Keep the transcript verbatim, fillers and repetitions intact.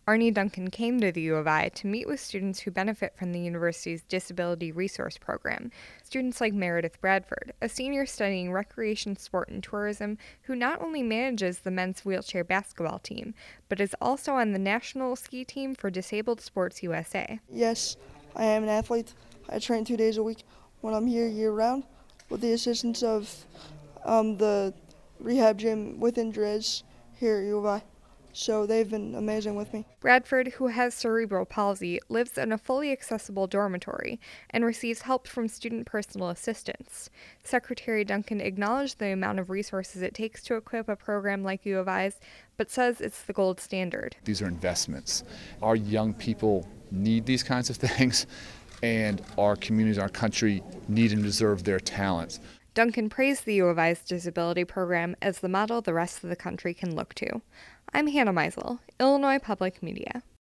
Arnie Duncan came to the U of I to meet with students who benefit from the university's Disability Resource Program. Students like Meredith Bradford, a senior studying recreation, sport, and tourism, who not only manages the men's wheelchair basketball team, but is also on the national ski team for Disabled Sports U S A. Yes, I am an athlete. I train two days a week when I'm here year-round with the assistance of um, the rehab gym within Dres here at U of I. So they've been amazing with me. Bradford, who has cerebral palsy, lives in a fully accessible dormitory and receives help from student personal assistants. Secretary Duncan acknowledged the amount of resources it takes to equip a program like U of I's, but says it's the gold standard. These are investments. Our young people need these kinds of things, and our communities, our country need and deserve their talents. Duncan praised the U of I's disability program as the model the rest of the country can look to. I'm Hannah Meisel, Illinois Public Media.